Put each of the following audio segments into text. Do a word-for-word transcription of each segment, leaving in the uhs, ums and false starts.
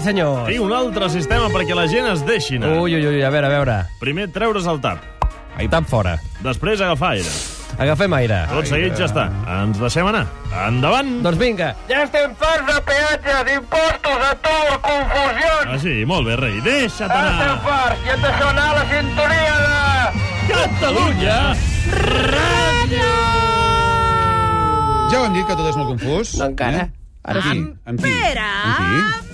Sí, senyor. I un altre sistema perquè la gent es deixi anar. Ui, ui, ui, a veure, a veure. Primer, treure's el tap. Ai, tap fora. Després, agafar aire. Agafem aire. Tot seguit ja està. Ens deixem anar. Endavant! Doncs vinga. Ja estem farts de peatge, d'impostos, atur, confusions. Ah, sí, molt bé, rei. Deixa't Ara estem anar. farts i hem de sonar la sintonia de... Catalunya Ràdio! Ja ho hem dit, que tot és molt confús. No encara. Ara sí. Amb qui? Pere Amb qui?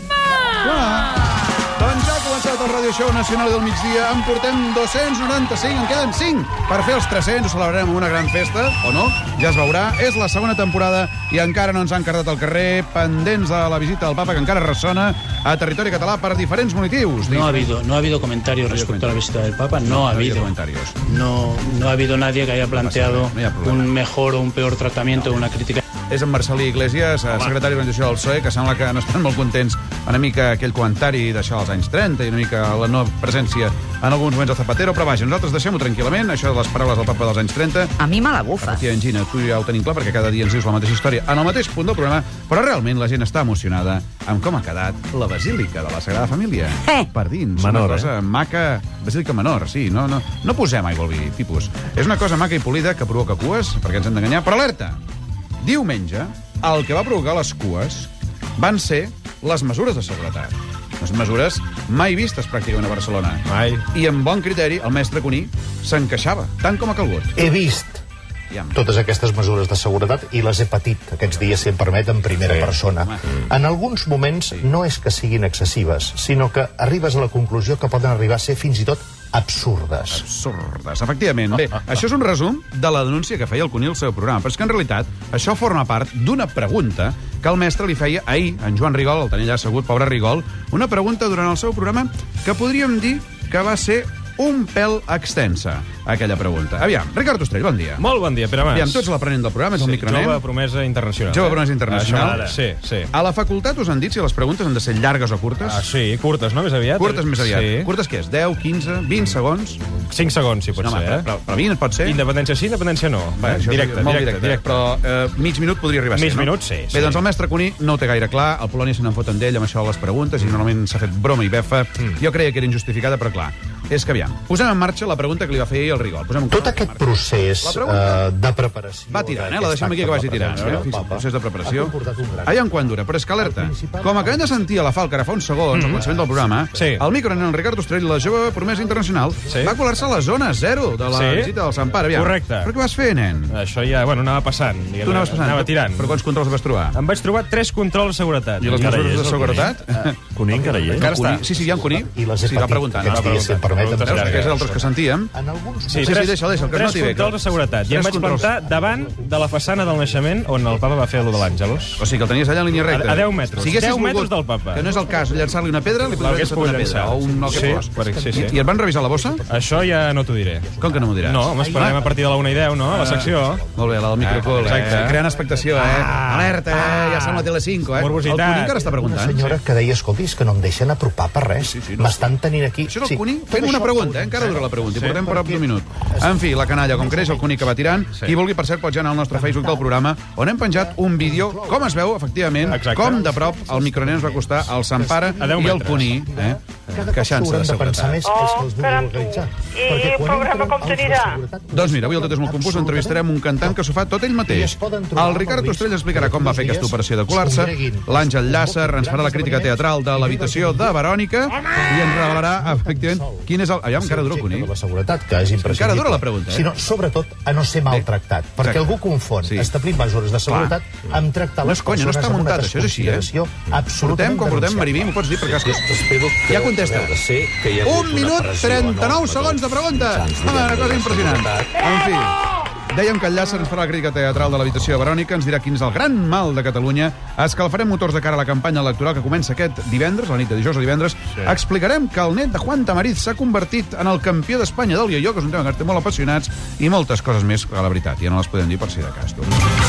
Clar. Doncs ja ha començat el Radio Show Nacional del Migdia. En portem dos-cents noranta-cinc, en queden cinc per fer els tres-cents. Ho celebrarem amb una gran festa, o no? Ja es veurà. És la segona temporada i encara no ens han cardat al carrer, pendents de la visita del Papa, que encara ressona a territori català per diferents motius. No ha habido, no ha habido comentarios respecto a la visita del Papa, no, ha habido. comentarios. No, no ha habido nadie que haya planteado no hi ha problema. un mejor o un peor tratamiento, una crítica. És en Marcelí Iglesias, secretari d'organització del P S O E, que sembla que no estan molt contents una mica aquell comentari d'això als anys trenta i una mica la no presència en alguns moments de Zapatero, però vaja, nosaltres deixem-ho tranquil·lament, això de les paraules del Papa dels anys trenta. A mi me la bufa. Efectivament, Gina, tu ja ho tenim clar perquè cada dia ens dius la mateixa història en el mateix punt del programa, però realment la gent està emocionada amb com ha quedat la Basílica de la Sagrada Família. Eh. Per dins, Menor, una cosa maca... Basílica menor, sí, no, no, no posem aigua al vi, tipus. És una cosa maca i polida que provoca cues, perquè ens hem d'enganyar, però alerta! Diumenge, el que va provocar les cues van ser les mesures de seguretat. Les mesures mai vistes pràcticament a Barcelona. Mai. I amb bon criteri, el mestre Cuní s'encaixava, tant com ha calgut. He vist Aviam. totes aquestes mesures de seguretat i les he patit aquests dies, si em permet, en primera Sí, persona. home. En alguns moments no és que siguin excessives, sinó que arribes a la conclusió que poden arribar a ser fins i tot absurdes. Absurdes, efectivament. Bé, això és un resum de la denúncia que feia el Cuní al seu programa, però és que en realitat això forma part d'una pregunta que el mestre li feia ahir a en Joan Rigol, el tenia allà assegut, pobre Rigol, una pregunta durant el seu programa que podríem dir que va ser un pèl extensa, aquella pregunta. Aviam, Ricard Ostrell, bon dia. Molt bon dia, Pere Mas. Aviam, tu ets l'aprenent del programa, és el micronem. Jove promesa internacional. Jove promesa internacional. Això, sí, sí. A la facultat us han dit si les preguntes han de ser llargues o curtes? Ah, sí, curtes, no? Més aviat. Curtes més aviat. Sí. Curtes què és? deu, quinze, vint segons? cinc segons, si pot No, home, ser, eh? però, però vint pot ser? Independència sí, independència no. Va, Eh? això és Directe, molt directe, directe. Però eh, mig minut podria arribar a ser, Mig no? minut, sí, Bé, sí. doncs el mestre Cuní no ho té gaire clar, el Polònia se n'en foten d'ell amb això de les preguntes i normalment s'ha fet broma i befa. Mm. Jo creia que era injustificada, però clar, és que aviam, posem en marxa la pregunta que li va fer ahir el Rigol. Posem en Tot marxa. aquest procés La pregunta eh, de preparació... Va tirant, eh? La deixem aquí que vagi tirant. Eh? Fixa't, el procés de preparació. Aviam quan dura, però és que alerta. Com acabem de sentir a la Falca ara fa uns segons, al començament del programa, Sí. el micro en Ricard Ostrell, la jove promesa internacional, Sí. va colar-se a la zona zero de la Sí. visita del Sant Pare. Aviam. Correcte. Però què vas fer, nen? Això ja, bueno, anava passant. Diguem, Tu anaves passant. Anava tirant. Però quants controls vas trobar? Em vaig trobar tres controls de seguretat. I les Encara mesures hi és, de el seguretat? Cuní encara hi és? Encara està. Cuní? Sí, sí, hi ha un Cuní. I les he Sí, va patit preguntant. aquests va dies, si em preguntant. permet, Veus, en que és altres que sentíem. En alguns Sí, Sí, sí, tres, deixa'l, deixa'l, que es tres noti bé, que- controls de seguretat. I Tres em vaig controls. plantar davant de la façana del naixement on el papa va fer allò de l'Àngelus. O sigui, que el tenies allà en línia recta. A- a deu metres. Si haguessis deu metres volgut, del Papa. Que no és el cas, llançar-li una pedra, li podries L'hagués llançar una pogut pedra. llançar. O un el que Sí, fos. per- sí, sí. I, I et van revisar la bossa? Això ja no t'ho diré. Com que no m'ho diràs? No, home, esperarem a partir de la una i deu, no? A la secció. Molt bé, la del microcol, Ah, eh? exacte. Creant expectació, eh? Alerta, eh? Ja sembla Telecinco, eh? Morbositat. El Cuní encara està Una preguntant. senyora que deia, escolti, és que no em deixen apropar per res. Sí, sí, no. M'estan tenint aquí... Això és el Sí, Cuní tot fent una això pregunta, eh? ho- Encara dura la pregunta, i Sí, portem prop perquè- d'un minut. En fi, la canalla, com creix, el Cuní que va tirant. Sí. Qui vulgui, per cert, pot ja anar al nostre Facebook del programa, on hem penjat un vídeo, com es veu, efectivament, Exacte. com de prop el micronen ens va costar el Sant Pare A deu i el metres. Cuní, eh? Queixant-se de Haurem de pensar seguretat. més que és que els Oh, vulguin caram, tu. organitzar. I Perquè el quan programa entren com els de t'anirà? seguretat, Doncs mira, avui el Tot és molt confús entrevistarem un cantant que s'ho fa tot ell mateix. El Ricard Ostrell explicarà com va fer aquesta operació de colar-se, l'Àngel Llàcer ens farà la crítica teatral de l'habitació de Verònica i ens revelarà, efectivament, quin és el... Aviam, encara dura el Cuní. de la seguretat, que és imprescindible. Encara dura la pregunta, eh? Sinó, sobretot, a no ser maltractat. Perquè exacte. algú confon Sí. establir mesures de seguretat amb tractar No les és conya, no persones està amb una muntat, això és així, eh? desconsideració Portem, absolutament com portem, denunciable. Maribí, m'ho pots dir, per cas que... Espero que... Ja contesta. a veure, sé que hi ha hagut Un una minut, pressió trenta-nou enorme segons de dels pregunta. mitjans Home, una cosa de impressionant. seguretat. En fi, dèiem que el Llàcer ens farà la crítica teatral de l'habitació de Verònica, ens dirà quin és el gran mal de Catalunya, escalfarem motors de cara a la campanya electoral que comença aquest divendres, la nit de dijous o divendres, sí. Explicarem que el net de Juan Tamariz s'ha convertit en el campió d'Espanya del io-io, que és un tema que ens té molt apassionats, i moltes coses més, que la veritat, ja no les podem dir per si de cas. Tu.